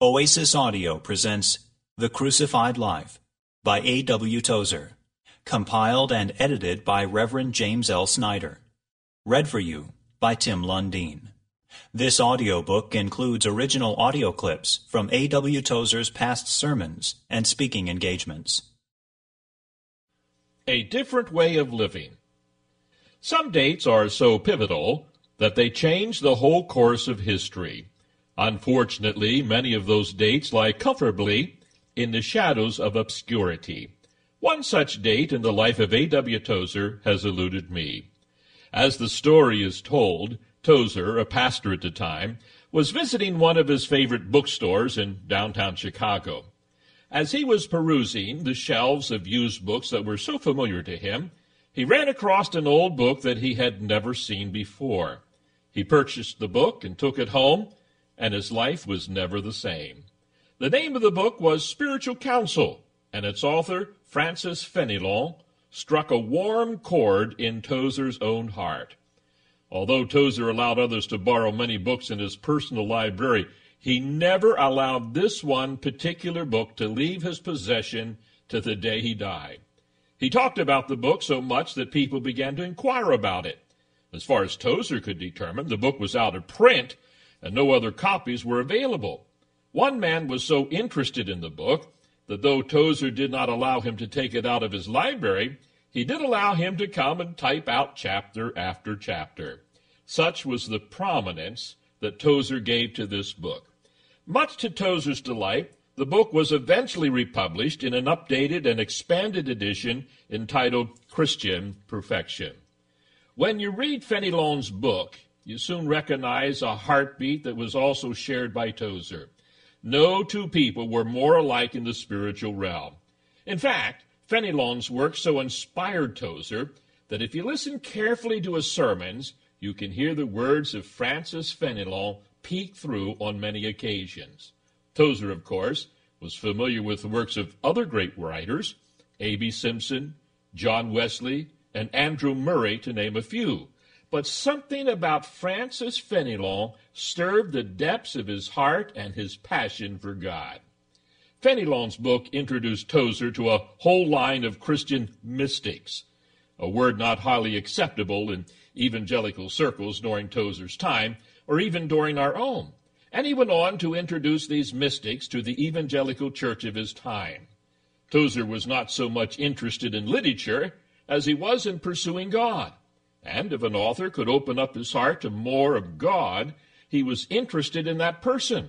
Oasis Audio presents The Crucified Life by A.W. Tozer, compiled and edited by Reverend James L. Snyder. Read for you by Tim Lundeen. This audiobook includes original audio clips from A.W. Tozer's past sermons and speaking engagements. A different way of living. Some dates are so pivotal that they change the whole course of history. Unfortunately, many of those dates lie comfortably in the shadows of obscurity. One such date in the life of A.W. Tozer has eluded me. As the story is told, Tozer, a pastor at the time, was visiting one of his favorite bookstores in downtown Chicago. As he was perusing the shelves of used books that were so familiar to him, he ran across an old book that he had never seen before. He purchased the book and took it home, and his life was never the same. The name of the book was Spiritual Counsel, and its author, Francis Fenelon, struck a warm chord in Tozer's own heart. Although Tozer allowed others to borrow many books in his personal library, he never allowed this one particular book to leave his possession to the day he died. He talked about the book so much that people began to inquire about it. As far as Tozer could determine, the book was out of print, and no other copies were available. One man was so interested in the book that though Tozer did not allow him to take it out of his library, he did allow him to come and type out chapter after chapter. Such was the prominence that Tozer gave to this book. Much to Tozer's delight, the book was eventually republished in an updated and expanded edition entitled Christian Perfection. When you read Fenelon's book, you soon recognize a heartbeat that was also shared by Tozer. No two people were more alike in the spiritual realm. In fact, Fenelon's work so inspired Tozer that if you listen carefully to his sermons, you can hear the words of Francis Fenelon peek through on many occasions. Tozer, of course, was familiar with the works of other great writers, A.B. Simpson, John Wesley, and Andrew Murray, to name a few. But something about Francis Fenelon stirred the depths of his heart and his passion for God. Fenelon's book introduced Tozer to a whole line of Christian mystics, a word not highly acceptable in evangelical circles during Tozer's time, or even during our own. And he went on to introduce these mystics to the evangelical church of his time. Tozer was not so much interested in literature as he was in pursuing God. And if an author could open up his heart to more of God, he was interested in that person.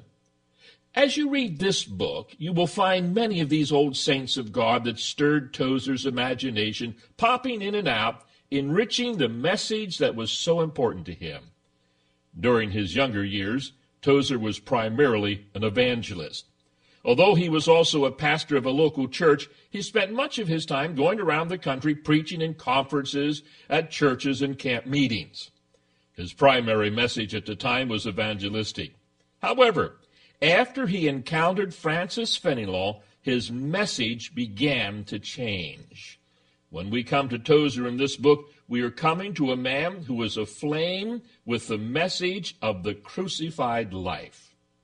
As you read this book, you will find many of these old saints of God that stirred Tozer's imagination, popping in and out, enriching the message that was so important to him. During his younger years, Tozer was primarily an evangelist. Although he was also a pastor of a local church, he spent much of his time going around the country preaching in conferences, at churches, and camp meetings. His primary message at the time was evangelistic. However, after he encountered Francis Fenelon, his message began to change. When we come to Tozer in this book, we are coming to a man who is aflame with the message of the crucified life.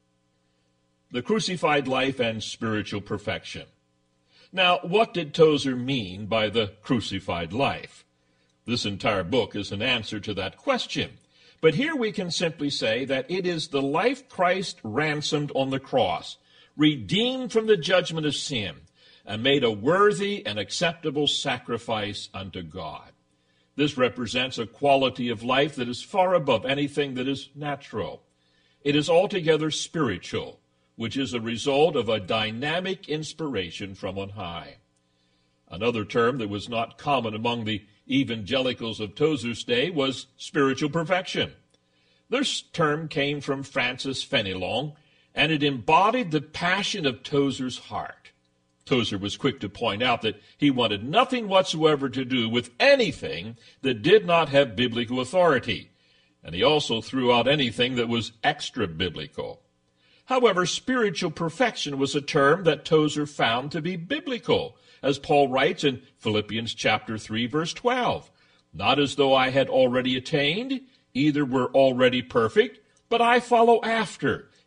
The crucified life and spiritual perfection. Now, what did Tozer mean by the crucified life? This entire book is an answer to that question. But here we can simply say that it is the life Christ ransomed on the cross, redeemed from the judgment of sin, and made a worthy and acceptable sacrifice unto God. This represents a quality of life that is far above anything that is natural. It is altogether spiritual, which is a result of a dynamic inspiration from on high. Another term that was not common among the evangelicals of Tozer's day was spiritual perfection. This term came from Francis Fenelon, and it embodied the passion of Tozer's heart. Tozer was quick to point out that he wanted nothing whatsoever to do with anything that did not have biblical authority, and he also threw out anything that was extra-biblical. However, spiritual perfection was a term that Tozer found to be biblical, as Paul writes in Philippians chapter 3, verse 12. Not as though I had already attained, either were already perfect, but I follow after,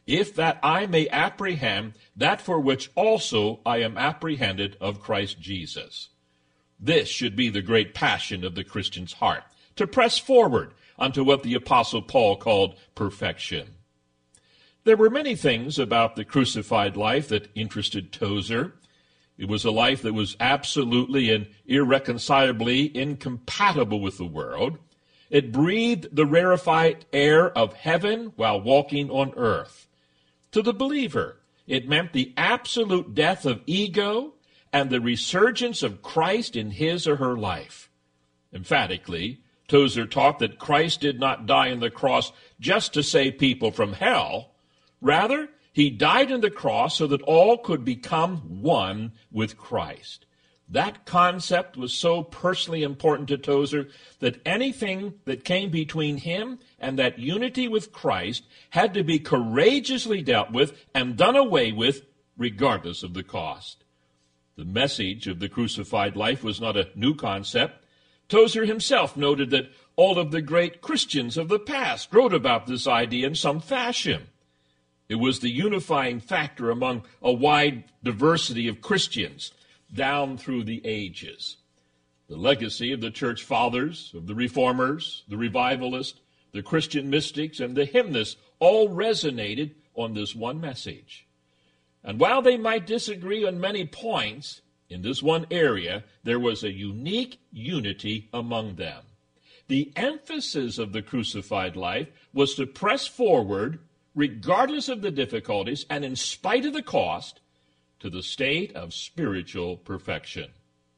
if that I may apprehend that for which also I am apprehended of Christ Jesus. This should be the great passion of the Christian's heart, to press forward unto what the Apostle Paul called perfection. There were many things about the crucified life that interested Tozer. It was a life that was absolutely and irreconcilably incompatible with the world. It breathed the rarefied air of heaven while walking on earth. To the believer, it meant the absolute death of ego and the resurgence of Christ in his or her life. Emphatically, Tozer taught that Christ did not die on the cross just to save people from hell. Rather, he died on the cross so that all could become one with Christ. That concept was so personally important to Tozer that anything that came between him and that unity with Christ had to be courageously dealt with and done away with, regardless of the cost. The message of the crucified life was not a new concept. Tozer himself noted that all of the great Christians of the past wrote about this idea in some fashion. It was the unifying factor among a wide diversity of Christians down through the ages. The legacy of the church fathers, of the reformers, the revivalists, the Christian mystics, and the hymnists all resonated on this one message. And while they might disagree on many points, in this one area, there was a unique unity among them. The emphasis of the crucified life was to press forward, regardless of the difficulties and in spite of the cost, to the state of spiritual perfection.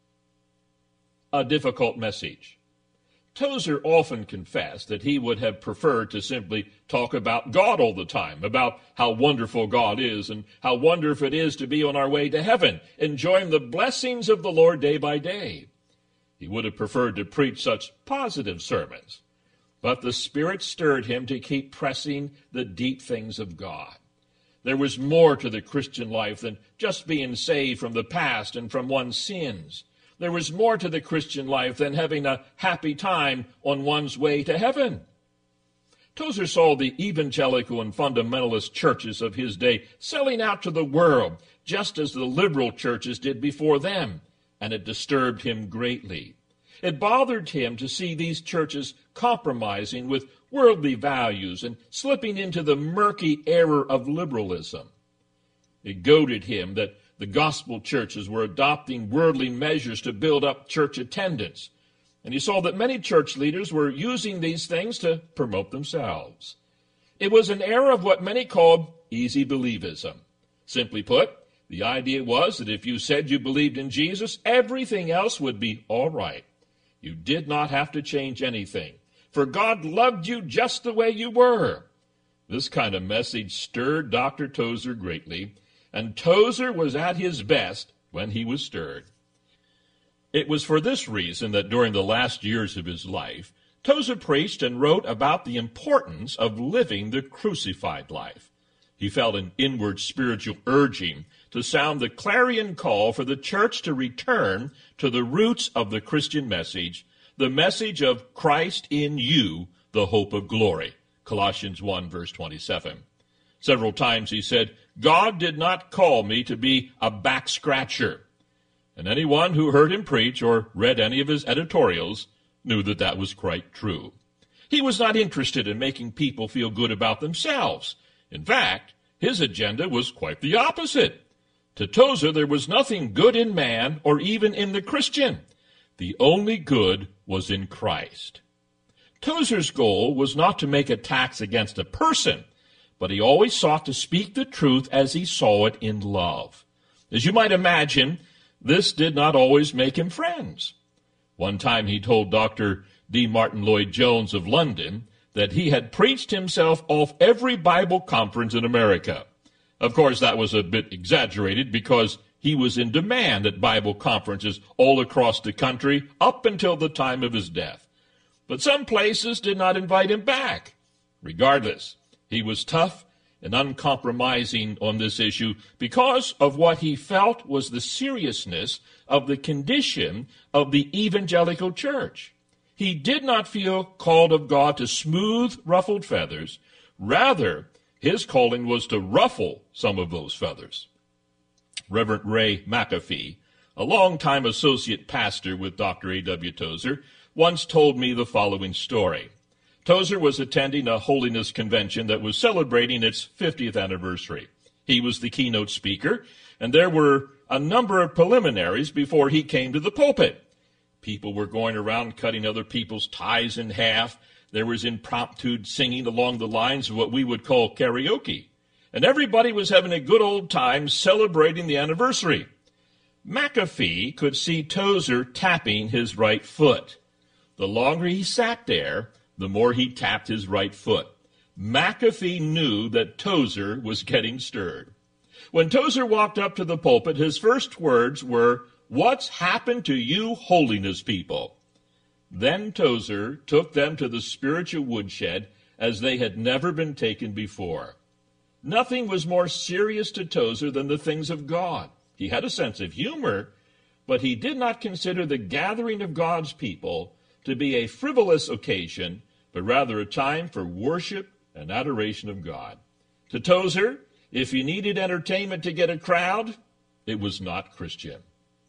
A difficult message. Tozer often confessed that he would have preferred to simply talk about God all the time, about how wonderful God is and how wonderful it is to be on our way to heaven, enjoying the blessings of the Lord day by day. He would have preferred to preach such positive sermons, but the Spirit stirred him to keep pressing the deep things of God. There was more to the Christian life than just being saved from the past and from one's sins. There was more to the Christian life than having a happy time on one's way to heaven. Tozer saw the evangelical and fundamentalist churches of his day selling out to the world, just as the liberal churches did before them, and it disturbed him greatly. It bothered him to see these churches compromising with worldly values and slipping into the murky error of liberalism. It goaded him that the gospel churches were adopting worldly measures to build up church attendance, and he saw that many church leaders were using these things to promote themselves. It was an era of what many called easy believism. Simply put, the idea was that if you said you believed in Jesus, everything else would be all right. You did not have to change anything, for God loved you just the way you were. This kind of message stirred Dr. Tozer greatly, and Tozer was at his best when he was stirred. It was for this reason that during the last years of his life, Tozer preached and wrote about the importance of living the crucified life. He felt an inward spiritual urging to sound the clarion call for the church to return to the roots of the Christian message, the message of Christ in you, the hope of glory. Colossians 1, verse 27. Several times he said, God did not call me to be a back scratcher. And anyone who heard him preach or read any of his editorials knew that that was quite true. He was not interested in making people feel good about themselves. In fact, his agenda was quite the opposite. To Tozer, there was nothing good in man or even in the Christian. The only good was in Christ. Tozer's goal was not to make attacks against a person, but he always sought to speak the truth as he saw it in love. As you might imagine, this did not always make him friends. One time he told Dr. D. Martin Lloyd-Jones of London that he had preached himself off every Bible conference in America. Of course, that was a bit exaggerated because he was in demand at Bible conferences all across the country up until the time of his death. But some places did not invite him back. Regardless, he was tough and uncompromising on this issue because of what he felt was the seriousness of the condition of the evangelical church. He did not feel called of God to smooth ruffled feathers. Rather, His calling was to ruffle some of those feathers. Reverend Ray McAfee, a longtime associate pastor with Dr. A.W. Tozer, once told me the following story. Tozer was attending a holiness convention that was celebrating its 50th anniversary. He was the keynote speaker, and there were a number of preliminaries before he came to the pulpit. People were going around cutting other people's ties in half. There was impromptu singing along the lines of what we would call karaoke. And everybody was having a good old time celebrating the anniversary. McAfee could see Tozer tapping his right foot. The longer he sat there, the more he tapped his right foot. McAfee knew that Tozer was getting stirred. When Tozer walked up to the pulpit, his first words were, "What's happened to you holiness people?" Then Tozer took them to the spiritual woodshed as they had never been taken before. Nothing was more serious to Tozer than the things of God. He had a sense of humor, but he did not consider the gathering of God's people to be a frivolous occasion, but rather a time for worship and adoration of God. To Tozer, if you needed entertainment to get a crowd, it was not Christian.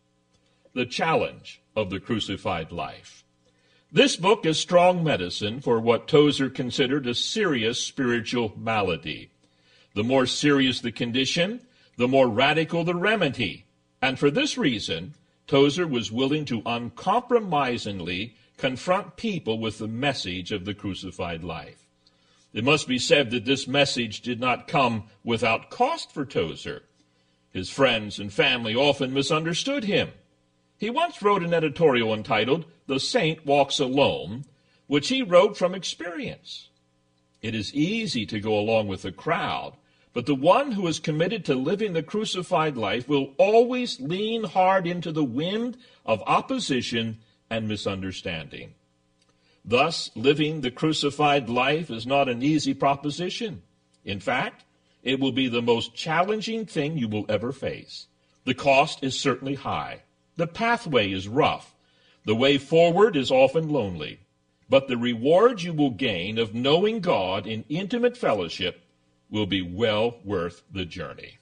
The challenge of the crucified life. This book is strong medicine for what Tozer considered a serious spiritual malady. The more serious the condition, the more radical the remedy. And for this reason, Tozer was willing to uncompromisingly confront people with the message of the crucified life. It must be said that this message did not come without cost for Tozer. His friends and family often misunderstood him. He once wrote an editorial entitled, "The Saint Walks Alone," which he wrote from experience. It is easy to go along with the crowd, but the one who is committed to living the crucified life will always lean hard into the wind of opposition and misunderstanding. Thus, living the crucified life is not an easy proposition. In fact, it will be the most challenging thing you will ever face. The cost is certainly high. The pathway is rough. The way forward is often lonely. But the reward you will gain of knowing God in intimate fellowship will be well worth the journey.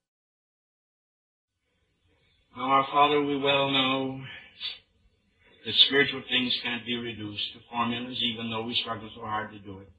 Now, our Father, we well know that spiritual things can't be reduced to formulas, even though we struggle so hard to do it.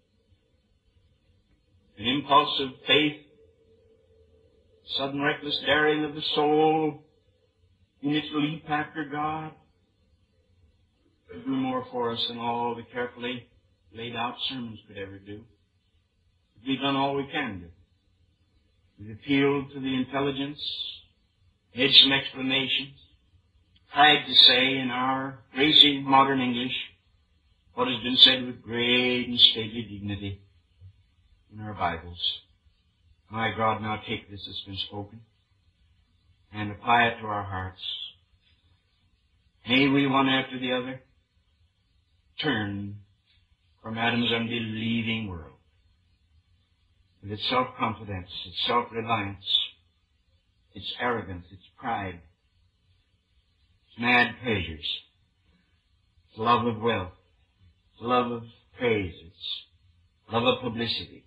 An impulse of faith, sudden reckless daring of the soul in its leap after God, will do more for us than all the carefully laid out sermons could ever do. We've done all we can do. We've appealed to the intelligence, made some explanations, tried to say in our racy modern English what has been said with great and stately dignity in our Bibles. My God, now take this that's been spoken and apply it to our hearts. May we, one after the other, turn from Adam's unbelieving world with its self-confidence, its self-reliance, its arrogance, its pride, its mad pleasures, its love of wealth, its love of praise, its love of publicity,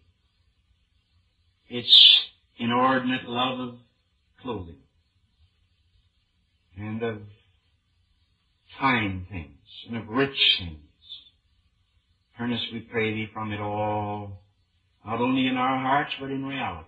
its inordinate love of clothing, and of fine things, and of rich things. Turn us, we pray thee, from it all, not only in our hearts, but in reality.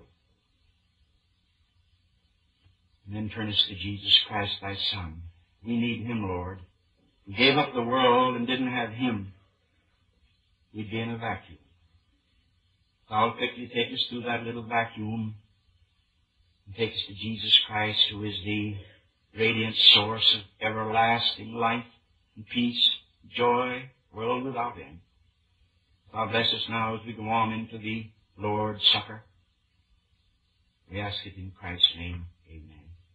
And then turn us to Jesus Christ, thy Son. We need him, Lord. We gave up the world and didn't have him. We'd be in a vacuum. Thou quickly take us through that little vacuum and take us to Jesus Christ, who is the radiant source of everlasting life and peace, joy, world without end. God bless us now as we go on into the Lord's Supper. We ask it in Christ's name. Amen.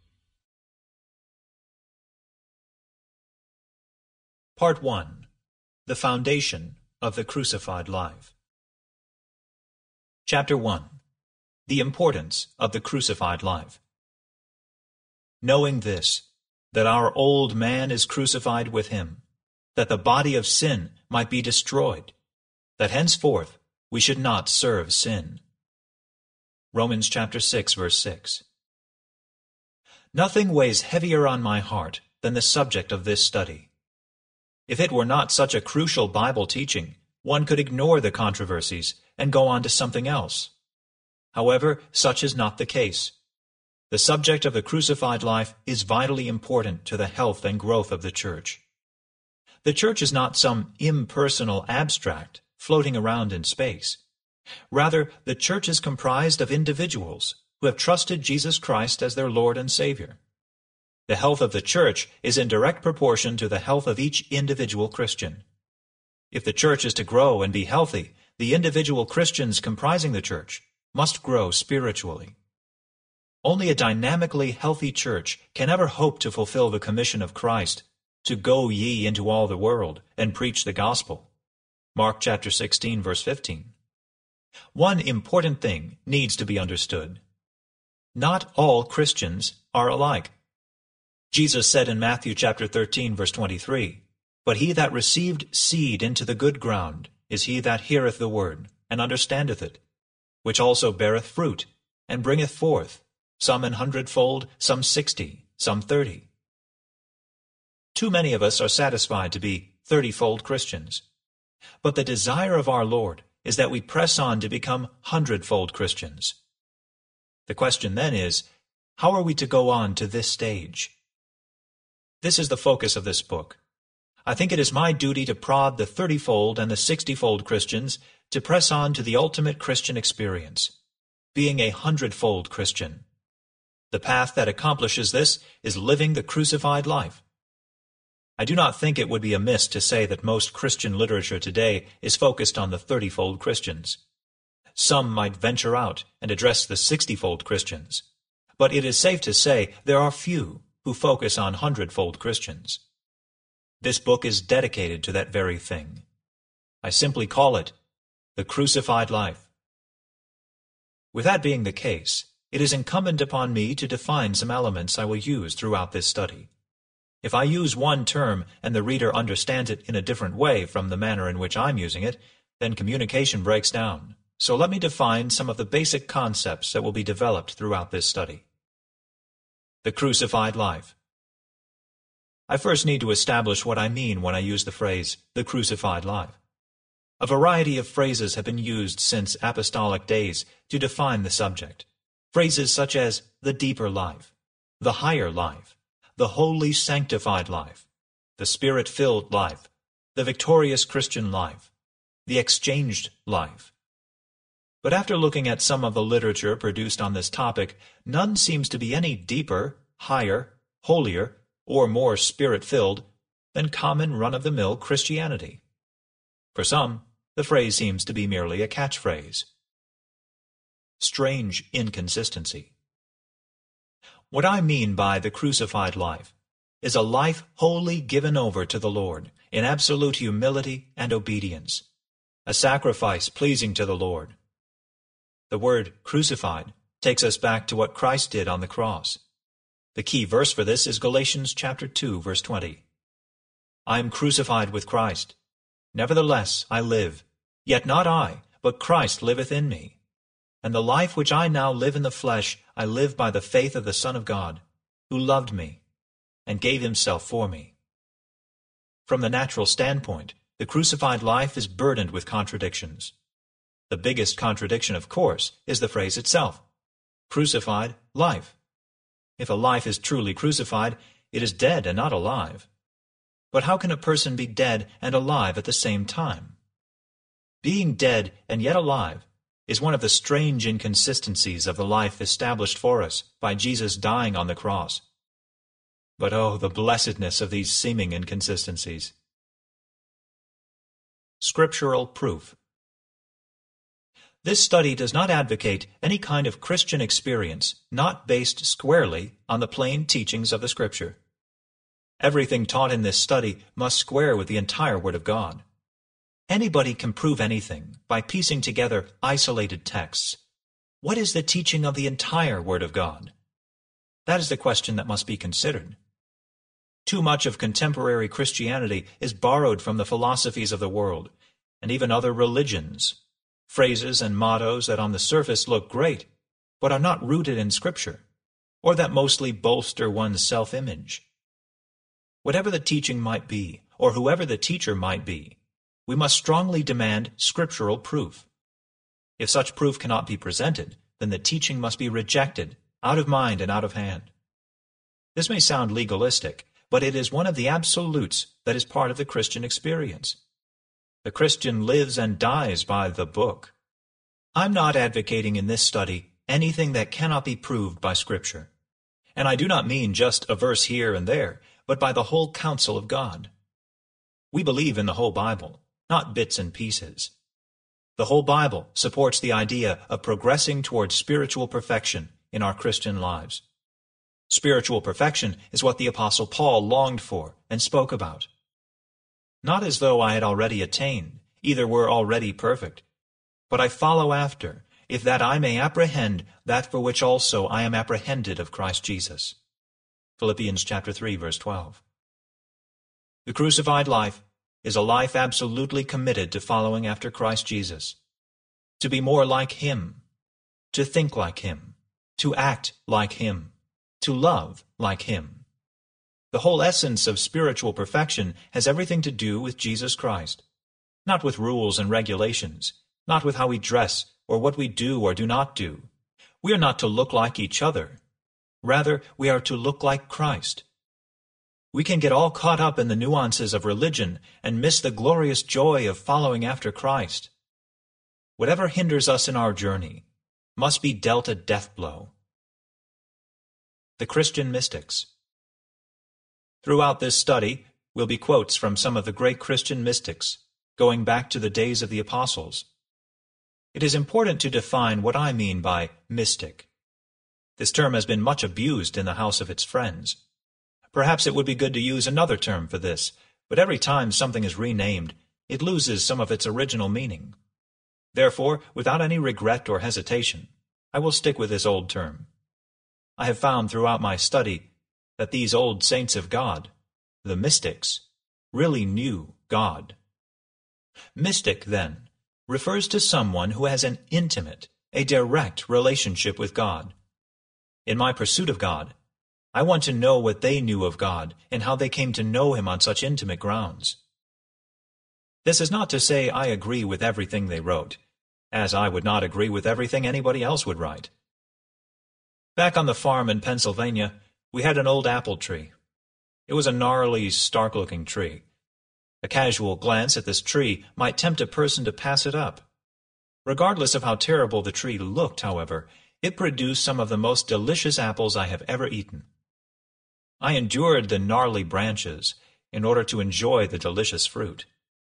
Part 1. The Foundation of the Crucified Life. Chapter 1. The Importance of the Crucified Life. Knowing this, that our old man is crucified with him, that the body of sin might be destroyed, that henceforth we should not serve sin. Romans chapter 6, verse 6. Nothing weighs heavier on my heart than the subject of this study. If it were not such a crucial Bible teaching, one could ignore the controversies and go on to something else. However, such is not the case. The subject of the crucified life is vitally important to the health and growth of the Church. The Church is not some impersonal abstract floating around in space. Rather, the Church is comprised of individuals who have trusted Jesus Christ as their Lord and Savior. The health of the Church is in direct proportion to the health of each individual Christian. If the Church is to grow and be healthy, the individual Christians comprising the Church must grow spiritually. Only a dynamically healthy Church can ever hope to fulfill the commission of Christ, to go ye into all the world and preach the gospel. Mark chapter 16, verse 15. One important thing needs to be understood. Not all Christians are alike. Jesus said in Matthew chapter 13, verse 23, "But he that received seed into the good ground is he that heareth the word, and understandeth it, which also beareth fruit, and bringeth forth, some 100-fold, some 60, some 30. Too many of us are satisfied to be 30-fold Christians. But the desire of our Lord is that we press on to become 100-fold Christians. The question then is, how are we to go on to this stage? This is the focus of this book. I think it is my duty to prod the 30-fold and the 60-fold Christians to press on to the ultimate Christian experience, being a 100-fold Christian. The path that accomplishes this is living the crucified life. I do not think it would be amiss to say that most Christian literature today is focused on the 30-fold Christians. Some might venture out and address the 60-fold Christians, but it is safe to say there are few who focus on 100-fold Christians. This book is dedicated to that very thing. I simply call it The Crucified Life. With that being the case, it is incumbent upon me to define some elements I will use throughout this study. If I use one term and the reader understands it in a different way from the manner in which I'm using it, then communication breaks down. So let me define some of the basic concepts that will be developed throughout this study. The crucified life. I first need to establish what I mean when I use the phrase, the crucified life. A variety of phrases have been used since apostolic days to define the subject. Phrases such as the deeper life, the higher life, the holy sanctified life, the Spirit-filled life, the victorious Christian life, the exchanged life. But after looking at some of the literature produced on this topic, none seems to be any deeper, higher, holier, or more Spirit-filled than common run-of-the-mill Christianity. For some, the phrase seems to be merely a catchphrase. Strange inconsistency. What I mean by the crucified life is a life wholly given over to the Lord in absolute humility and obedience, a sacrifice pleasing to the Lord. The word crucified takes us back to what Christ did on the cross. The key verse for this is Galatians chapter 2, verse 20. I am crucified with Christ. Nevertheless I live, yet not I, but Christ liveth in me. And the life which I now live in the flesh, I live by the faith of the Son of God, who loved me and gave himself for me. From the natural standpoint, the crucified life is burdened with contradictions. The biggest contradiction, of course, is the phrase itself, crucified life. If a life is truly crucified, it is dead and not alive. But how can a person be dead and alive at the same time? Being dead and yet alive is one of the strange inconsistencies of the life established for us by Jesus dying on the cross. But oh, the blessedness of these seeming inconsistencies. Scriptural proof. This study does not advocate any kind of Christian experience not based squarely on the plain teachings of the Scripture. Everything taught in this study must square with the entire Word of God. Anybody can prove anything by piecing together isolated texts. What is the teaching of the entire Word of God? That is the question that must be considered. Too much of contemporary Christianity is borrowed from the philosophies of the world, and even other religions. Phrases and mottos that on the surface look great, but are not rooted in Scripture, or that mostly bolster one's self-image. Whatever the teaching might be, or whoever the teacher might be, we must strongly demand scriptural proof. If such proof cannot be presented, then the teaching must be rejected, out of mind and out of hand. This may sound legalistic, but it is one of the absolutes that is part of the Christian experience. The Christian lives and dies by the book. I'm not advocating in this study anything that cannot be proved by Scripture. And I do not mean just a verse here and there, but by the whole counsel of God. We believe in the whole Bible, not bits and pieces. The whole Bible supports the idea of progressing towards spiritual perfection in our Christian lives. Spiritual perfection is what the Apostle Paul longed for and spoke about. Not as though I had already attained, either were already perfect, but I follow after, if that I may apprehend that for which also I am apprehended of Christ Jesus. Philippians chapter 3, verse 12. The crucified life is a life absolutely committed to following after Christ Jesus, to be more like Him, to think like Him, to act like Him, to love like Him. The whole essence of spiritual perfection has everything to do with Jesus Christ, not with rules and regulations, not with how we dress or what we do or do not do. We are not to look like each other. Rather, we are to look like Christ. We can get all caught up in the nuances of religion and miss the glorious joy of following after Christ. Whatever hinders us in our journey must be dealt a death blow. The Christian Mystics. Throughout this study will be quotes from some of the great Christian mystics, going back to the days of the apostles. It is important to define what I mean by mystic. This term has been much abused in the house of its friends. Perhaps it would be good to use another term for this, but every time something is renamed, it loses some of its original meaning. Therefore, without any regret or hesitation, I will stick with this old term. I have found throughout my study that these old saints of God, the mystics, really knew God. Mystic, then, refers to someone who has an intimate, a direct relationship with God. In my pursuit of God, I want to know what they knew of God and how they came to know Him on such intimate grounds. This is not to say I agree with everything they wrote, as I would not agree with everything anybody else would write. Back on the farm in Pennsylvania, we had an old apple tree. It was a gnarly, stark-looking tree. A casual glance at this tree might tempt a person to pass it up. Regardless of how terrible the tree looked, however, it produced some of the most delicious apples I have ever eaten. I endured the gnarly branches in order to enjoy the delicious fruit.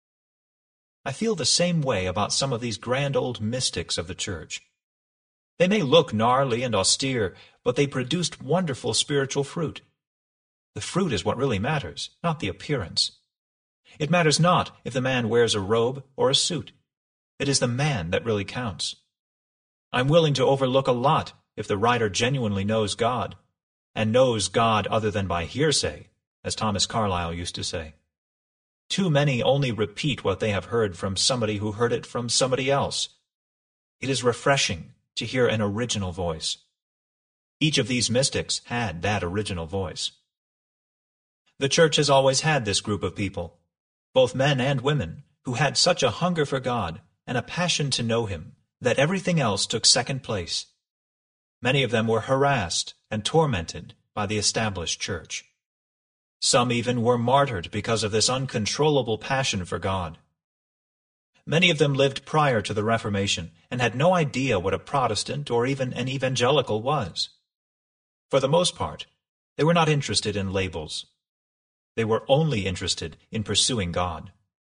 I feel the same way about some of these grand old mystics of the church. They may look gnarly and austere, but they produced wonderful spiritual fruit. The fruit is what really matters, not the appearance. It matters not if the man wears a robe or a suit. It is the man that really counts. I'm willing to overlook a lot if the writer genuinely knows God, and knows God other than by hearsay, as Thomas Carlyle used to say. Too many only repeat what they have heard from somebody who heard it from somebody else. It is refreshing to hear an original voice. Each of these mystics had that original voice. The church has always had this group of people, both men and women, who had such a hunger for God and a passion to know Him that everything else took second place. Many of them were harassed and tormented by the established church. Some even were martyred because of this uncontrollable passion for God. Many of them lived prior to the Reformation and had no idea what a Protestant or even an evangelical was. For the most part, they were not interested in labels. They were only interested in pursuing God.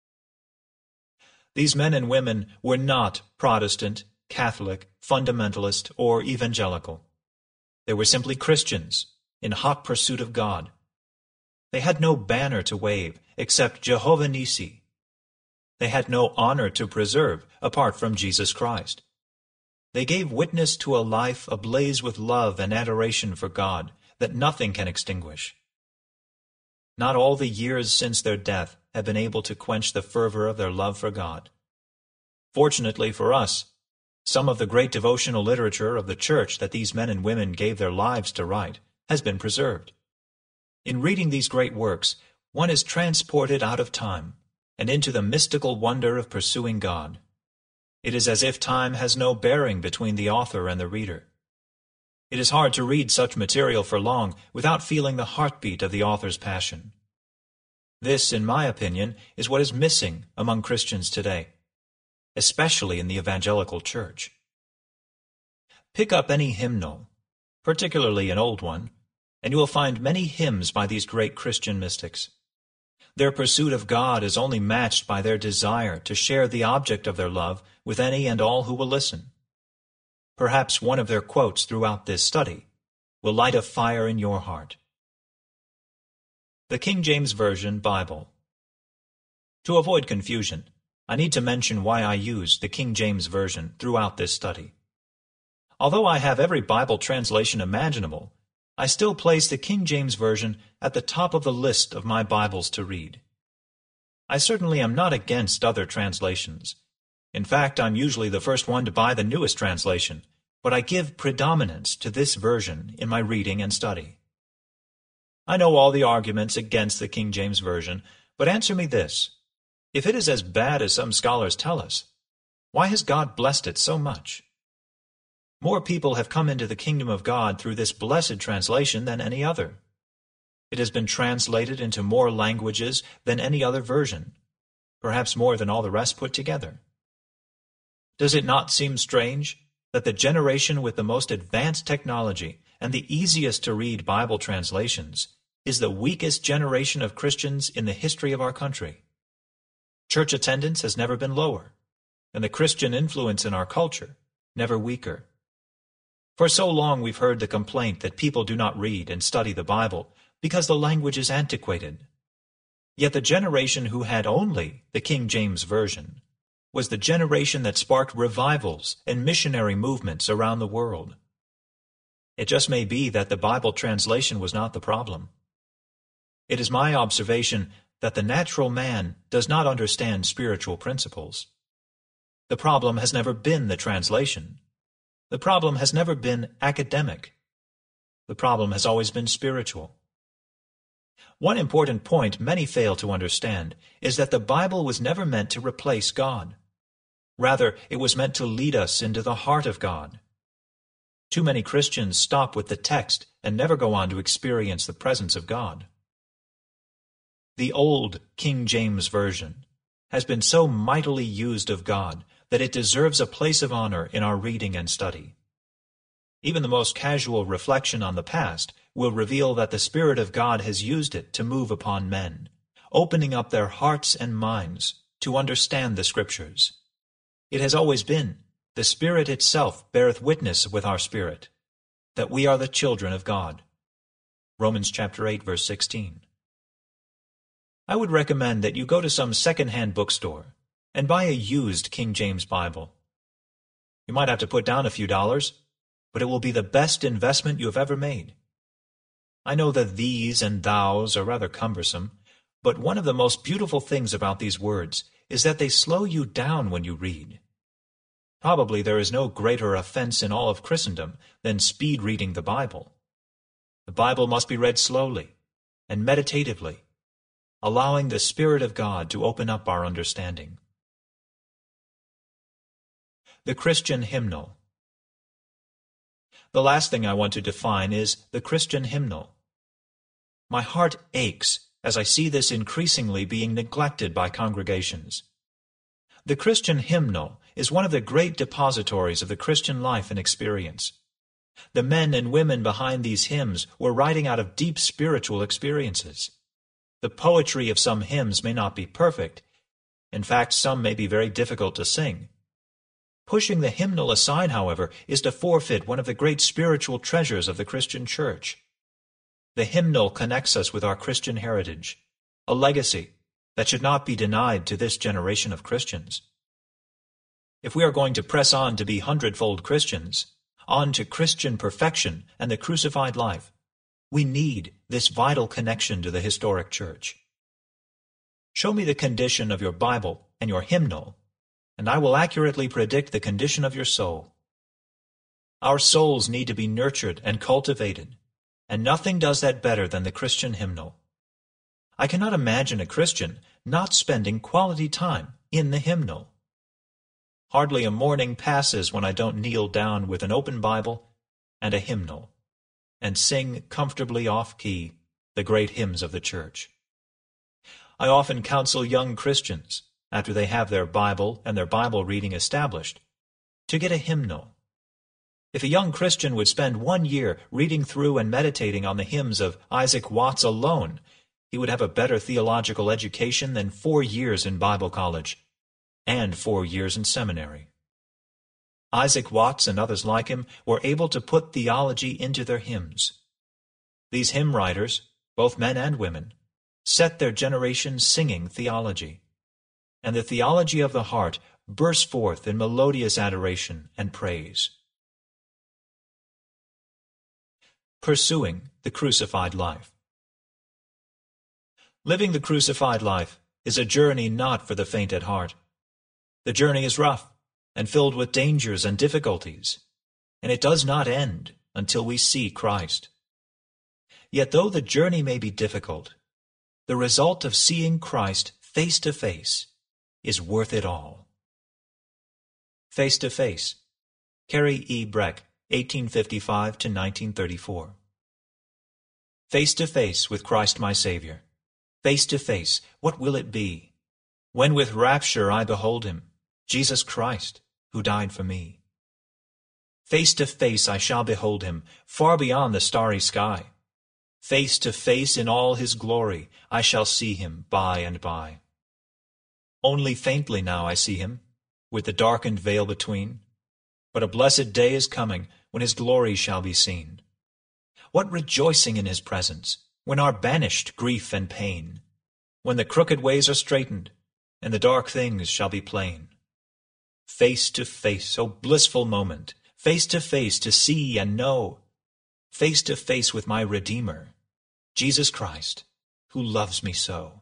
These men and women were not Protestant, Catholic, fundamentalist, or evangelical. They were simply Christians in hot pursuit of God. They had no banner to wave except Jehovah Nissi. They had no honor to preserve apart from Jesus Christ. They gave witness to a life ablaze with love and adoration for God that nothing can extinguish. Not all the years since their death have been able to quench the fervor of their love for God. Fortunately for us, Some of the great devotional literature of the Church that these men and women gave their lives to write has been preserved. In reading these great works, one is transported out of time and into the mystical wonder of pursuing God. It is as if time has no bearing between the author and the reader. It is hard to read such material for long without feeling the heartbeat of the author's passion. This, in my opinion, is what is missing among Christians today, especially in the evangelical church. Pick up any hymnal, particularly an old one, and you will find many hymns by these great Christian mystics. Their pursuit of God is only matched by their desire to share the object of their love with any and all who will listen. Perhaps one of their quotes throughout this study will light a fire in your heart. The King James Version Bible. To avoid confusion, I need to mention why I use the King James Version throughout this study. Although I have every Bible translation imaginable, I still place the King James Version at the top of the list of my Bibles to read. I certainly am not against other translations. In fact, I'm usually the first one to buy the newest translation, but I give predominance to this version in my reading and study. I know all the arguments against the King James Version, but answer me this. If it is as bad as some scholars tell us, why has God blessed it so much? More people have come into the kingdom of God through this blessed translation than any other. It has been translated into more languages than any other version, perhaps more than all the rest put together. Does it not seem strange that the generation with the most advanced technology and the easiest to read Bible translations is the weakest generation of Christians in the history of our country? Church attendance has never been lower, and the Christian influence in our culture never weaker. For so long we've heard the complaint that people do not read and study the Bible because the language is antiquated. Yet the generation who had only the King James Version was the generation that sparked revivals and missionary movements around the world. It just may be that the Bible translation was not the problem. It is my observation that the natural man does not understand spiritual principles. The problem has never been the translation. The problem has never been academic. The problem has always been spiritual. One important point many fail to understand is that the Bible was never meant to replace God. Rather, it was meant to lead us into the heart of God. Too many Christians stop with the text and never go on to experience the presence of God. The old King James Version has been so mightily used of God that it deserves a place of honor in our reading and study. Even the most casual reflection on the past will reveal that the Spirit of God has used it to move upon men, opening up their hearts and minds to understand the Scriptures. It has always been, the Spirit itself beareth witness with our spirit, that we are the children of God. Romans chapter 8, verse 16. I would recommend that you go to some second-hand bookstore and buy a used King James Bible. You might have to put down a few dollars, but it will be the best investment you have ever made. I know that these and thous are rather cumbersome, but one of the most beautiful things about these words is that they slow you down when you read. Probably there is no greater offense in all of Christendom than speed reading the Bible. The Bible must be read slowly and meditatively, allowing the Spirit of God to open up our understanding. The Christian hymnal. The last thing I want to define is the Christian hymnal. My heart aches as I see this increasingly being neglected by congregations. The Christian hymnal is one of the great depositories of the Christian life and experience. The men and women behind these hymns were writing out of deep spiritual experiences. The poetry of some hymns may not be perfect. In fact, some may be very difficult to sing. Pushing the hymnal aside, however, is to forfeit one of the great spiritual treasures of the Christian church. The hymnal connects us with our Christian heritage, a legacy that should not be denied to this generation of Christians. If we are going to press on to be hundredfold Christians, on to Christian perfection and the crucified life, we need this vital connection to the historic church. Show me the condition of your Bible and your hymnal, and I will accurately predict the condition of your soul. Our souls need to be nurtured and cultivated, and nothing does that better than the Christian hymnal. I cannot imagine a Christian not spending quality time in the hymnal. Hardly a morning passes when I don't kneel down with an open Bible and a hymnal, and sing comfortably off-key the great hymns of the church. I often counsel young Christians, after they have their Bible and their Bible reading established, to get a hymnal. If a young Christian would spend 1 year reading through and meditating on the hymns of Isaac Watts alone, he would have a better theological education than 4 years in Bible college and 4 years in seminary. Isaac Watts and others like him were able to put theology into their hymns. These hymn writers, both men and women, set their generation singing theology, and the theology of the heart burst forth in melodious adoration and praise. Pursuing the crucified life. Living the crucified life is a journey not for the faint at heart. The journey is rough and filled with dangers and difficulties, and it does not end until we see Christ. Yet though the journey may be difficult, the result of seeing Christ face to face is worth it all. Face to Face, Carrie E. Breck, 1855 to 1934. Face to face with Christ my Savior. Face to face, what will it be? When with rapture I behold him, Jesus Christ, who died for me. Face to face I shall behold him, far beyond the starry sky. Face to face in all his glory, I shall see him by and by. Only faintly now I see him, with the darkened veil between. But a blessed day is coming, when his glory shall be seen. What rejoicing in his presence, when are banished grief and pain, when the crooked ways are straightened, and the dark things shall be plain. Face to face, O blissful moment, face to see and know, face to face with my Redeemer, Jesus Christ, who loves me so.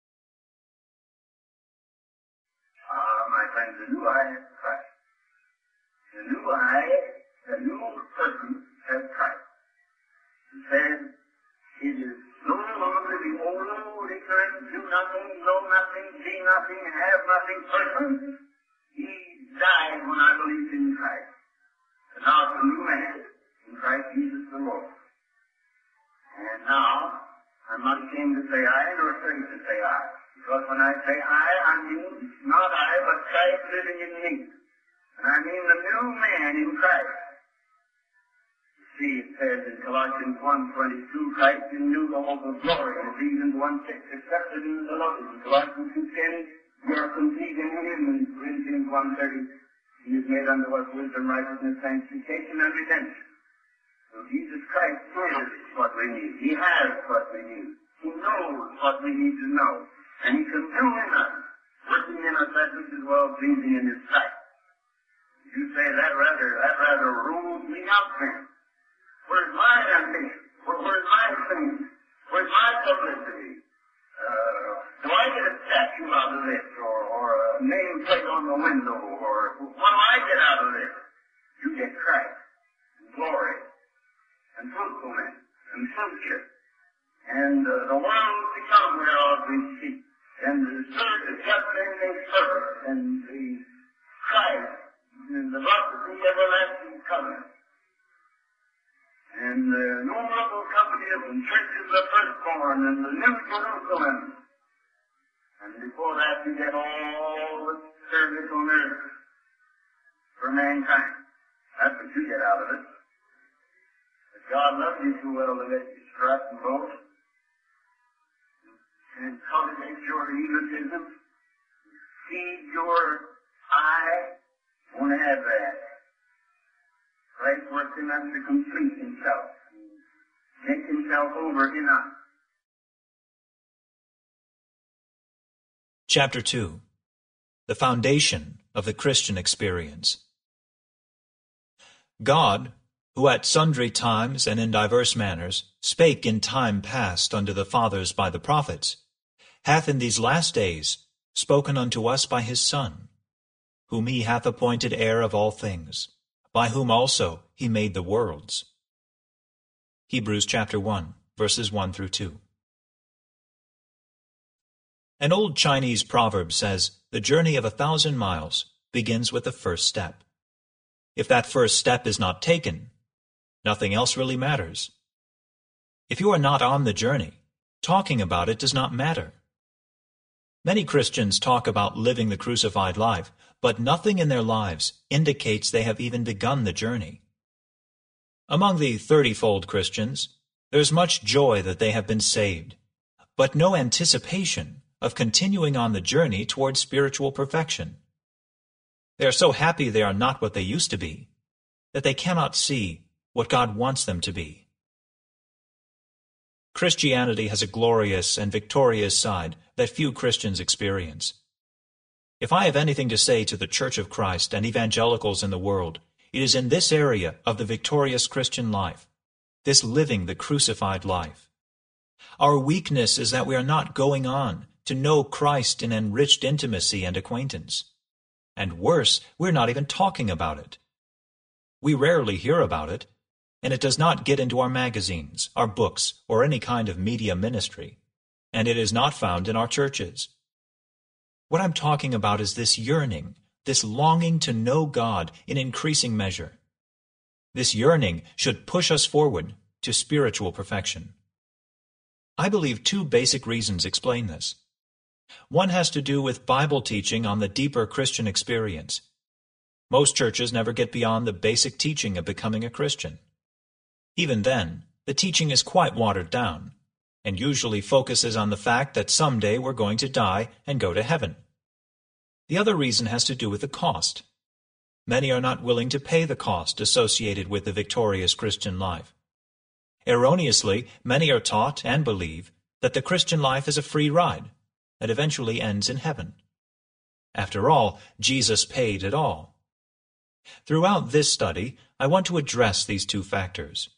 My friends, the new eye has Christ. The new eye, the new person has Christ. It says, it is no longer the old ignorant, do nothing, know nothing, see nothing, have nothing person. He died when I believed in Christ. And now it's a new man in Christ Jesus the Lord. And now, I'm not ashamed to say I, nor afraid to say I. Because when I say I mean not I, but Christ living in me. And I mean the new man in Christ. See, it says in Colossians 1:22, Christ in you the hope of glory. And Ephesians 1:6, accepted in the Lord. In Colossians 2:10, we are complete in him. In Corinthians 1:30, he is made unto us wisdom, righteousness, sanctification, and redemption. So Jesus Christ is what we need. He has what we need. He knows what we need to know. And he can do in us, working in us that which is well pleasing in his sight. You say that rather rules me out then. Where's my ambition? Where's my thing? Where's my publicity? Do I get a statue out of this, or a nameplate on the window, or what do I get out of this? You get Christ, and glory, and fruitfulness, and future, and the world to come whereof we see, and the spirit of just ending purpose, and the Christ, and the blessed everlasting covenant. And the innumerable company of the churches of the firstborn and the new Jerusalem. And before that you get all the service on earth for mankind. That's what you get out of it. But God loves you too well to let you strut and boast and cultivate your egotism, feed your eye. Won't have that. Christ works in us to complete himself, make himself over in us. Chapter 2. The Foundation of the Christian Experience. God, who at sundry times and in divers manners spake in time past unto the fathers by the prophets, hath in these last days spoken unto us by his Son, whom he hath appointed heir of all things, by whom also he made the worlds. Hebrews chapter 1, verses 1 through 2. An old Chinese proverb says, "The journey of 1,000 miles begins with the first step." If that first step is not taken, nothing else really matters. If you are not on the journey, talking about it does not matter. Many Christians talk about living the crucified life, but nothing in their lives indicates they have even begun the journey. Among the 30-fold Christians, there is much joy that they have been saved, but no anticipation of continuing on the journey towards spiritual perfection. They are so happy they are not what they used to be, that they cannot see what God wants them to be. Christianity has a glorious and victorious side that few Christians experience. If I have anything to say to the Church of Christ and evangelicals in the world, it is in this area of the victorious Christian life, this living the crucified life. Our weakness is that we are not going on to know Christ in enriched intimacy and acquaintance. And worse, we're not even talking about it. We rarely hear about it, and it does not get into our magazines, our books, or any kind of media ministry, and it is not found in our churches. What I'm talking about is this yearning, this longing to know God in increasing measure. This yearning should push us forward to spiritual perfection. I believe two basic reasons explain this. One has to do with Bible teaching on the deeper Christian experience. Most churches never get beyond the basic teaching of becoming a Christian. Even then, the teaching is quite watered down, and usually focuses on the fact that someday we're going to die and go to heaven. The other reason has to do with the cost. Many are not willing to pay the cost associated with the victorious Christian life. Erroneously, many are taught and believe that the Christian life is a free ride that eventually ends in heaven. After all, Jesus paid it all. Throughout this study, I want to address these two factors.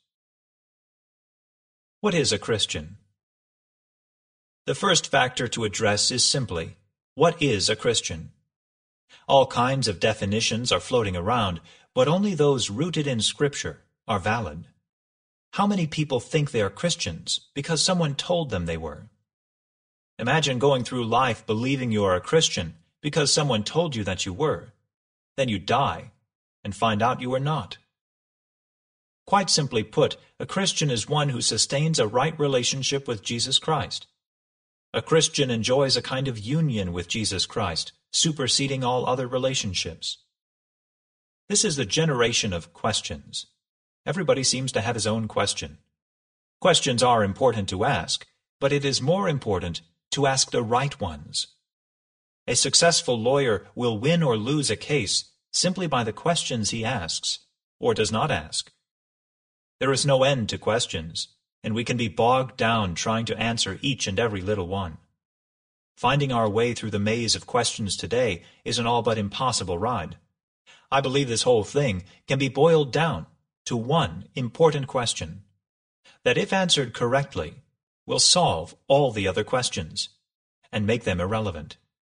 What is a Christian? The first factor to address is simply, what is a Christian? All kinds of definitions are floating around, but only those rooted in Scripture are valid. How many people think they are Christians because someone told them they were? Imagine going through life believing you are a Christian because someone told you that you were. Then you die and find out you are not. Quite simply put, a Christian is one who sustains a right relationship with Jesus Christ. A Christian enjoys a kind of union with Jesus Christ, superseding all other relationships. This is the generation of questions. Everybody seems to have his own question. Questions are important to ask, but it is more important to ask the right ones. A successful lawyer will win or lose a case simply by the questions he asks, or does not ask. There is no end to questions, and we can be bogged down trying to answer each and every little one. Finding our way through the maze of questions today is an all but impossible ride. I believe this whole thing can be boiled down to one important question, that if answered correctly, will solve all the other questions and make them irrelevant.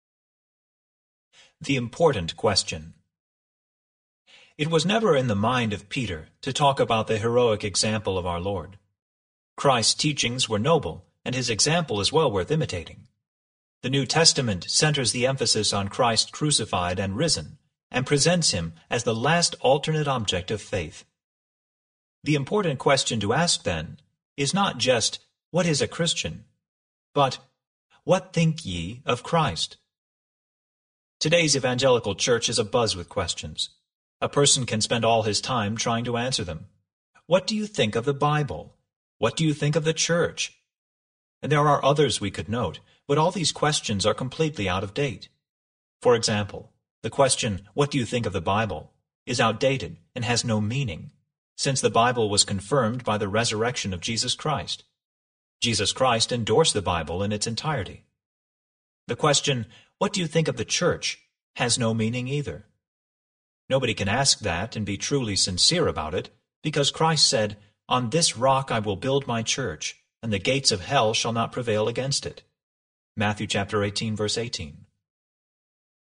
The important question. It was never in the mind of Peter to talk about the heroic example of our Lord. Christ's teachings were noble, and his example is well worth imitating. The New Testament centers the emphasis on Christ crucified and risen, and presents him as the last alternate object of faith. The important question to ask, then, is not just, what is a Christian? But, what think ye of Christ? Today's evangelical church is abuzz with questions. A person can spend all his time trying to answer them. What do you think of the Bible? What do you think of the church? And there are others we could note, but all these questions are completely out of date. For example, the question, what do you think of the Bible, is outdated and has no meaning, since the Bible was confirmed by the resurrection of Jesus Christ. Jesus Christ endorsed the Bible in its entirety. The question, what do you think of the church, has no meaning either. Nobody can ask that and be truly sincere about it, because Christ said, "On this rock I will build my church, and the gates of hell shall not prevail against it." Matthew chapter 18, verse 18.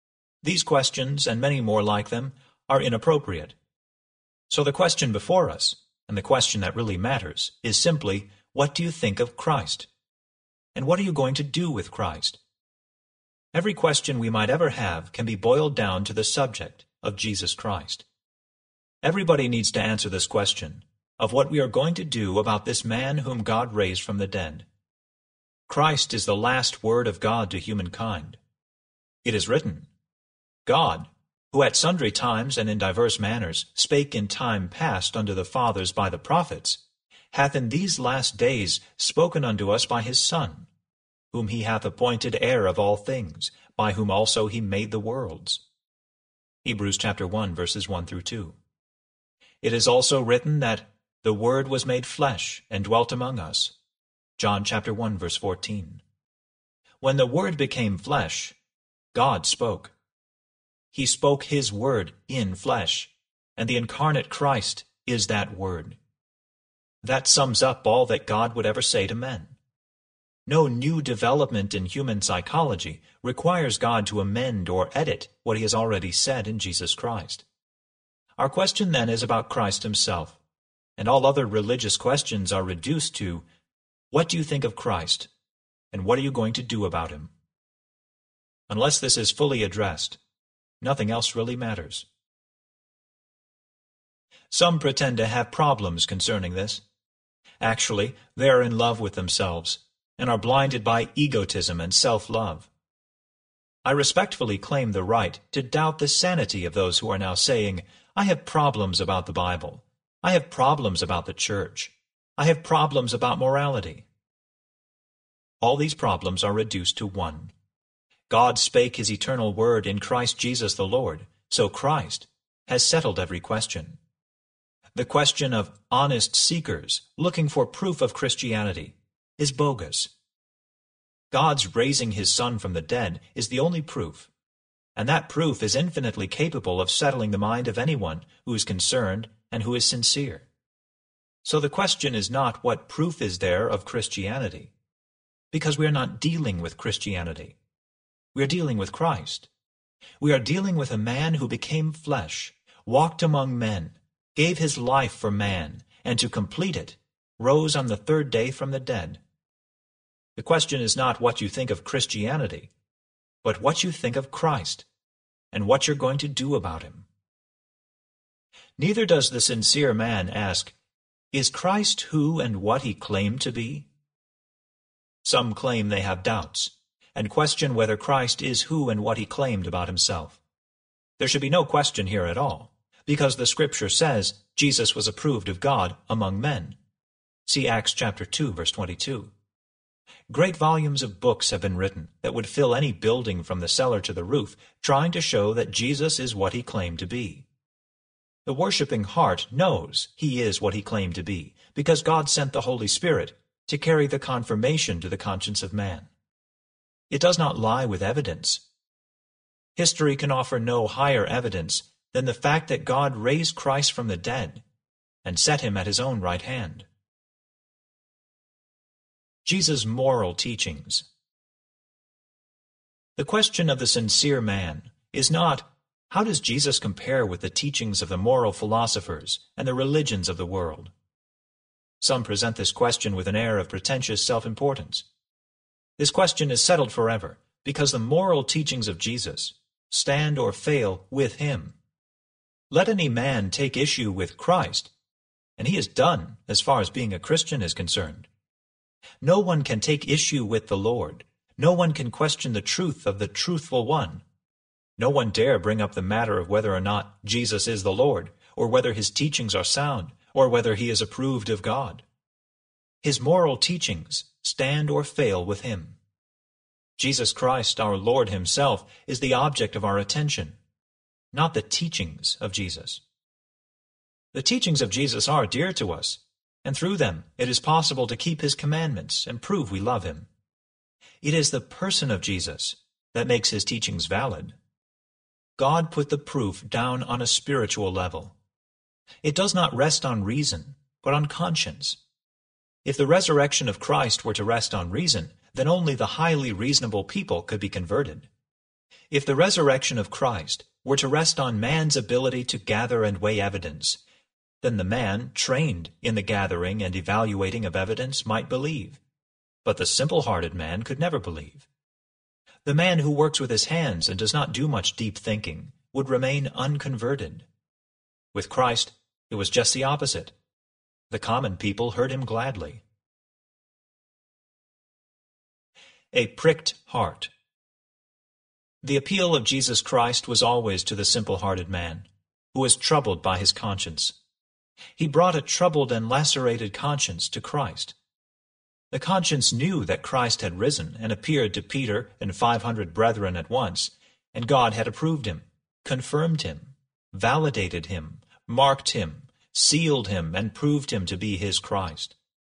These questions, and many more like them, are inappropriate. So the question before us, and the question that really matters, is simply, what do you think of Christ? And what are you going to do with Christ? Every question we might ever have can be boiled down to the subject of Jesus Christ. Everybody needs to answer this question of what we are going to do about this man whom God raised from the dead. Christ is the last word of God to humankind. It is written, God, who at sundry times and in divers manners spake in time past unto the fathers by the prophets, hath in these last days spoken unto us by his Son, whom he hath appointed heir of all things, by whom also he made the worlds. Hebrews chapter 1, verses 1 through 2. It is also written that the Word was made flesh and dwelt among us. John chapter 1, verse 14. When the Word became flesh, God spoke. He spoke his Word in flesh, and the incarnate Christ is that Word. That sums up all that God would ever say to men. No new development in human psychology requires God to amend or edit what he has already said in Jesus Christ. Our question then is about Christ himself, and all other religious questions are reduced to, what do you think of Christ, and what are you going to do about him? Unless this is fully addressed, nothing else really matters. Some pretend to have problems concerning this. Actually, they are in love with themselves, and are blinded by egotism and self-love. I respectfully claim the right to doubt the sanity of those who are now saying, I have problems about the Bible. I have problems about the church. I have problems about morality. All these problems are reduced to one. God spake his eternal word in Christ Jesus the Lord, so Christ has settled every question. The question of honest seekers looking for proof of Christianity is bogus. God's raising his Son from the dead is the only proof, and that proof is infinitely capable of settling the mind of anyone who is concerned and who is sincere. So the question is not what proof is there of Christianity, because we are not dealing with Christianity. We are dealing with Christ. We are dealing with a man who became flesh, walked among men, gave his life for man, and to complete it, rose on the third day from the dead. The question is not what you think of Christianity, but what you think of Christ, and what you're going to do about him. Neither does the sincere man ask, is Christ who and what he claimed to be? Some claim they have doubts, and question whether Christ is who and what he claimed about himself. There should be no question here at all, because the Scripture says Jesus was approved of God among men. See Acts chapter 2, verse 22. Great volumes of books have been written that would fill any building from the cellar to the roof, trying to show that Jesus is what he claimed to be. The worshiping heart knows he is what he claimed to be, because God sent the Holy Spirit to carry the confirmation to the conscience of man. It does not lie with evidence. History can offer no higher evidence than the fact that God raised Christ from the dead and set him at his own right hand. Jesus' moral teachings. The question of the sincere man is not, how does Jesus compare with the teachings of the moral philosophers and the religions of the world? Some present this question with an air of pretentious self-importance. This question is settled forever because the moral teachings of Jesus stand or fail with him. Let any man take issue with Christ, and he is done as far as being a Christian is concerned. No one can take issue with the Lord. No one can question the truth of the truthful one. No one dare bring up the matter of whether or not Jesus is the Lord, or whether his teachings are sound, or whether he is approved of God. His moral teachings stand or fail with him. Jesus Christ, our Lord himself, is the object of our attention, not the teachings of Jesus. The teachings of Jesus are dear to us, and through them it is possible to keep his commandments and prove we love him. It is the person of Jesus that makes his teachings valid. God put the proof down on a spiritual level. It does not rest on reason, but on conscience. If the resurrection of Christ were to rest on reason, then only the highly reasonable people could be converted. If the resurrection of Christ were to rest on man's ability to gather and weigh evidence, then the man trained in the gathering and evaluating of evidence might believe. But the simple-hearted man could never believe. The man who works with his hands and does not do much deep thinking would remain unconverted. With Christ, it was just the opposite. The common people heard him gladly. A pricked heart. The appeal of Jesus Christ was always to the simple-hearted man, who was troubled by his conscience. He brought a troubled and lacerated conscience to Christ. The conscience knew that Christ had risen and appeared to Peter and 500 brethren at once, and God had approved him, confirmed him, validated him, marked him, sealed him, and proved him to be his Christ.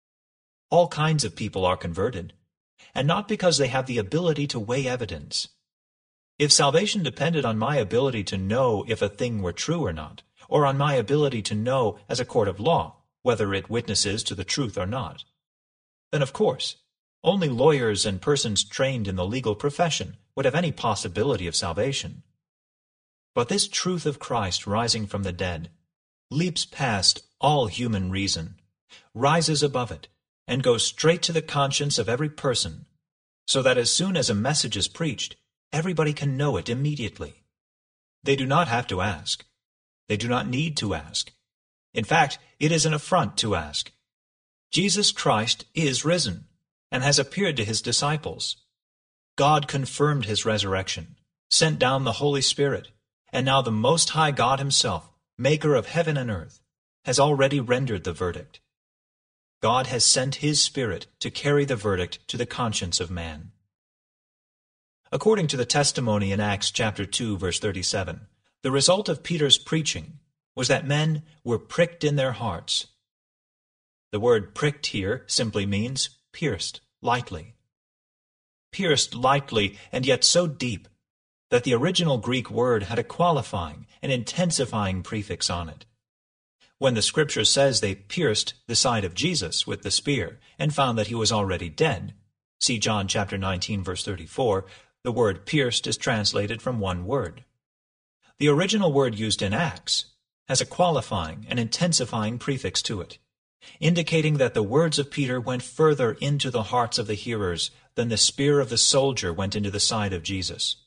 All kinds of people are converted, and not because they have the ability to weigh evidence. If salvation depended on my ability to know if a thing were true or not, or on my ability to know as a court of law whether it witnesses to the truth or not, then of course, only lawyers and persons trained in the legal profession would have any possibility of salvation. But this truth of Christ rising from the dead leaps past all human reason, rises above it, and goes straight to the conscience of every person, so that as soon as a message is preached, everybody can know it immediately. They do not have to ask. They do not need to ask. In fact, it is an affront to ask. Jesus Christ is risen and has appeared to his disciples. God confirmed his resurrection, sent down the Holy Spirit, and now the Most High God himself, maker of heaven and earth, has already rendered the verdict. God has sent his Spirit to carry the verdict to the conscience of man. According to the testimony in Acts chapter 2, verse 37, the result of Peter's preaching was that men were pricked in their hearts. The word pricked here simply means pierced lightly. Pierced lightly and yet so deep that the original Greek word had a qualifying and intensifying prefix on it. When the Scripture says they pierced the side of Jesus with the spear and found that he was already dead, see John chapter 19, verse 34, the word pierced is translated from one word. The original word used in Acts has a qualifying and intensifying prefix to it, indicating that the words of Peter went further into the hearts of the hearers than the spear of the soldier went into the side of Jesus.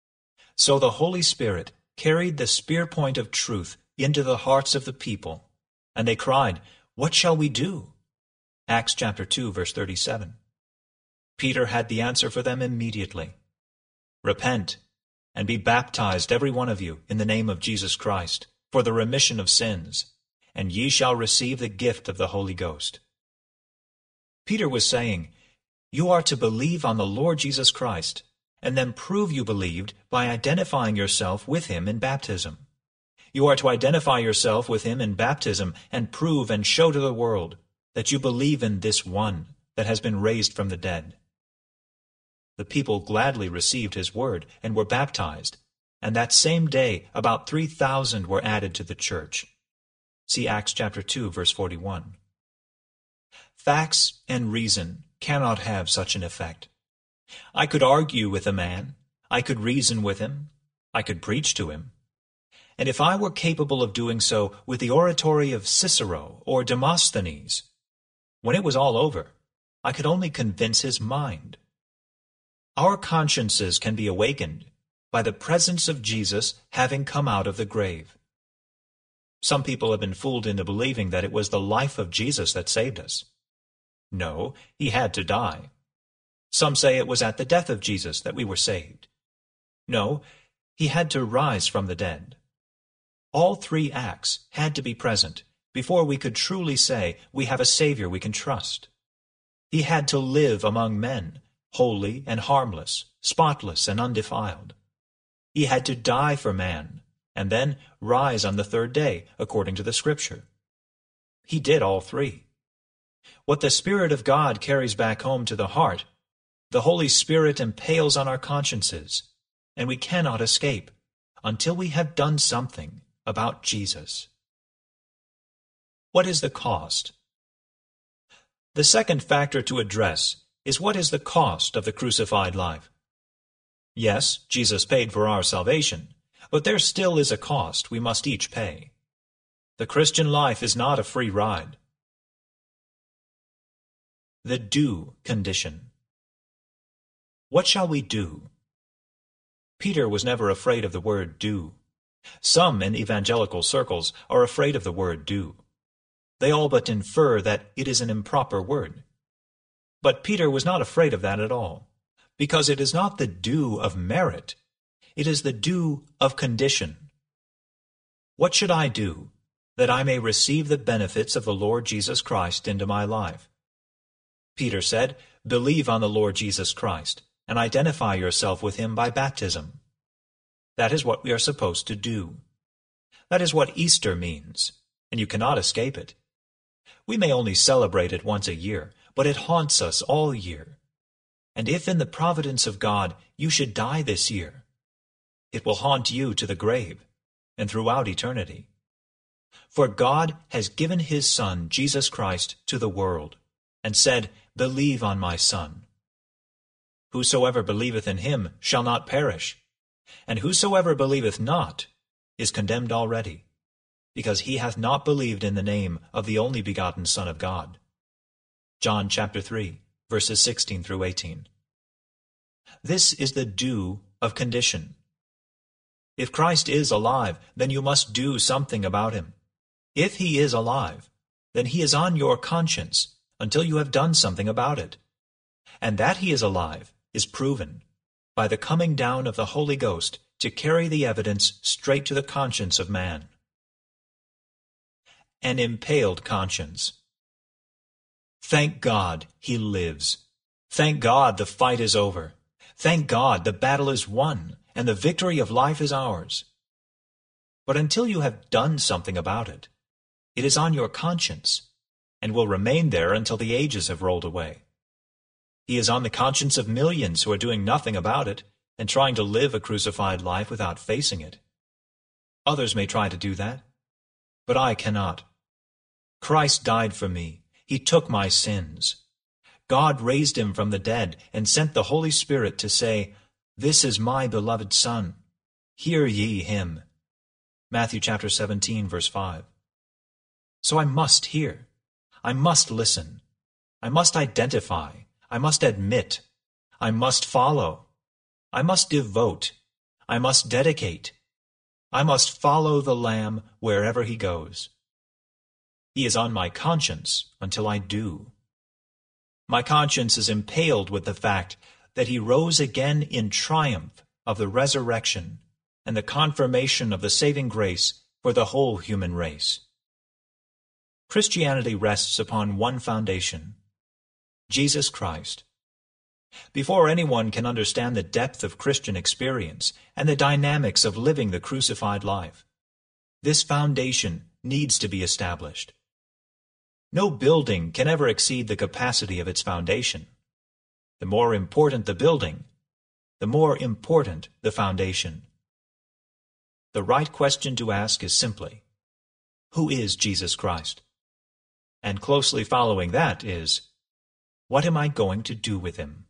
So the Holy Spirit carried the spear point of truth into the hearts of the people, and they cried, "What shall we do?" Acts chapter 2, verse 37. Peter had the answer for them immediately. Repent, and be baptized every one of you in the name of Jesus Christ, for the remission of sins, and ye shall receive the gift of the Holy Ghost. Peter was saying, you are to believe on the Lord Jesus Christ, and then prove you believed by identifying yourself with him in baptism. You are to identify yourself with him in baptism and prove and show to the world that you believe in this one that has been raised from the dead. The people gladly received his word and were baptized, and that same day about 3,000 were added to the church. See Acts chapter 2, verse 41. Facts and reason cannot have such an effect. I could argue with a man, I could reason with him, I could preach to him. And if I were capable of doing so with the oratory of Cicero or Demosthenes, when it was all over, I could only convince his mind. Our consciences can be awakened by the presence of Jesus having come out of the grave. Some people have been fooled into believing that it was the life of Jesus that saved us. No, he had to die. Some say it was at the death of Jesus that we were saved. No, he had to rise from the dead. All three acts had to be present before we could truly say we have a Savior we can trust. He had to live among men, holy and harmless, spotless and undefiled. He had to die for man, and then rise on the third day, according to the Scripture. He did all three. What the Spirit of God carries back home to the heart, the Holy Spirit impales on our consciences, and we cannot escape until we have done something about Jesus. What is the cost? The second factor to address is what is the cost of the crucified life. Yes, Jesus paid for our salvation, but there still is a cost we must each pay. The Christian life is not a free ride. The do condition. What shall we do? Peter was never afraid of the word do. Some in evangelical circles are afraid of the word do. They all but infer that it is an improper word. But Peter was not afraid of that at all, because it is not the do of merit, it is the do of condition. What should I do, that I may receive the benefits of the Lord Jesus Christ into my life? Peter said, believe on the Lord Jesus Christ, and identify yourself with him by baptism. That is what we are supposed to do. That is what Easter means, and you cannot escape it. We may only celebrate it once a year, but it haunts us all year. And if in the providence of God you should die this year, it will haunt you to the grave and throughout eternity. For God has given his Son, Jesus Christ, to the world, and said, believe on my Son. Whosoever believeth in him shall not perish, and whosoever believeth not is condemned already, because he hath not believed in the name of the only begotten Son of God. John chapter 3, verses 16 through 18. This is the do of condition. If Christ is alive, then you must do something about him. If he is alive, then he is on your conscience until you have done something about it. And that he is alive is proven by the coming down of the Holy Ghost to carry the evidence straight to the conscience of man. An impaled conscience. Thank God he lives. Thank God the fight is over. Thank God the battle is won, and the victory of life is ours. But until you have done something about it, it is on your conscience, and will remain there until the ages have rolled away. He is on the conscience of millions who are doing nothing about it, and trying to live a crucified life without facing it. Others may try to do that, but I cannot. Christ died for me. He took my sins. God raised him from the dead and sent the Holy Spirit to say, this is my beloved Son. Hear ye him. Matthew chapter 17, verse 5. So I must hear. I must listen. I must identify. I must admit. I must follow. I must devote. I must dedicate. I must follow the Lamb wherever he goes. He is on my conscience until I do. My conscience is impaled with the fact that he rose again in triumph of the resurrection and the confirmation of the saving grace for the whole human race. Christianity rests upon one foundation, Jesus Christ. Before anyone can understand the depth of Christian experience and the dynamics of living the crucified life, this foundation needs to be established. No building can ever exceed the capacity of its foundation. The more important the building, the more important the foundation. The right question to ask is simply, who is Jesus Christ? And closely following that is, what am I going to do with him?